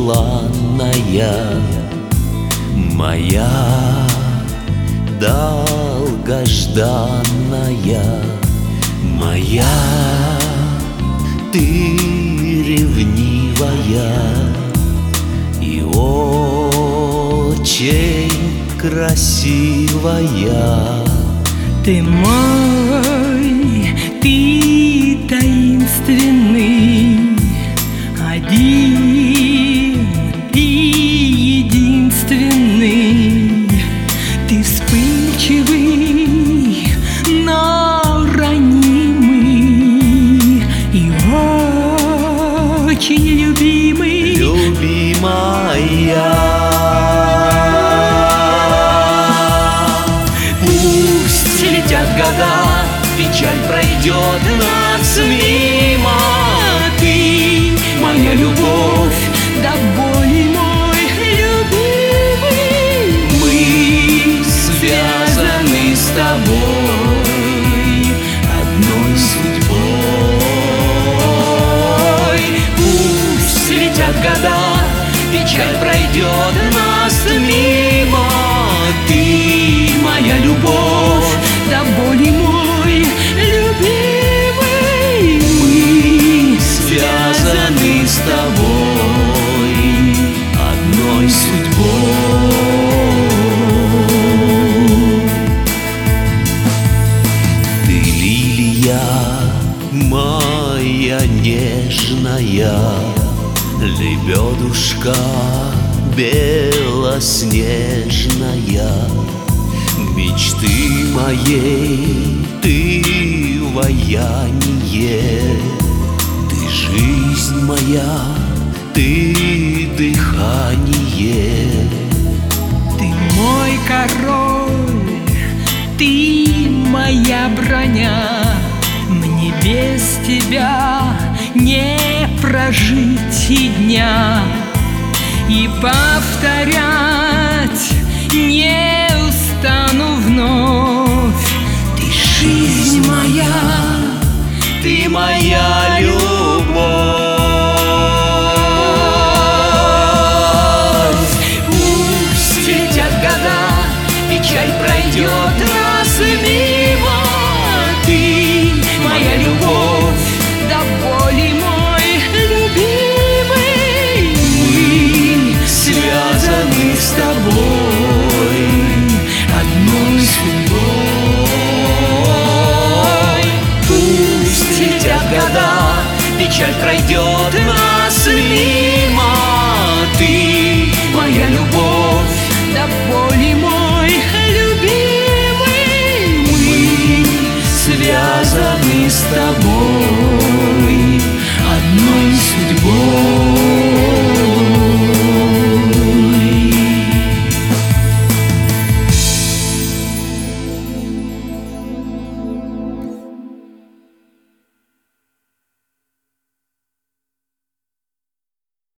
желанная, моя долгожданная, моя, ты ревнивая и очень красивая. Ты мой, ты таинственный, один и единственный. Ты вспыльчивый, но ранимый и очень любимый. Любимая, пусть летят года, печаль пройдет нас мимо. Ты моя любовь, до боли мой любимый. Мы связаны с тобой одной судьбой. Пусть летят года, печаль пройдет нас мимо. Ты моя любовь, до боли мой любимый. Мы связаны с тобой одной судьбой. ты лилия моя нежная, лебедушка белоснежная, мечты моей ты вояние, ты жизнь моя, ты дыхание. Ты мой король, ты моя броня. Мне без тебя не прожить и дня. И повторять не устану вновь. Ты жизнь моя, ты моя любовь. Пусть летят года, печаль пройдет нас мимо. Ты моя любовь, до боли мой любимый. Мы связаны с тобой одной судьбой. Пусть летят года, печаль пройдет нас мимо. Ты моя любовь, до боли мой любимый. Мы связаны с тобой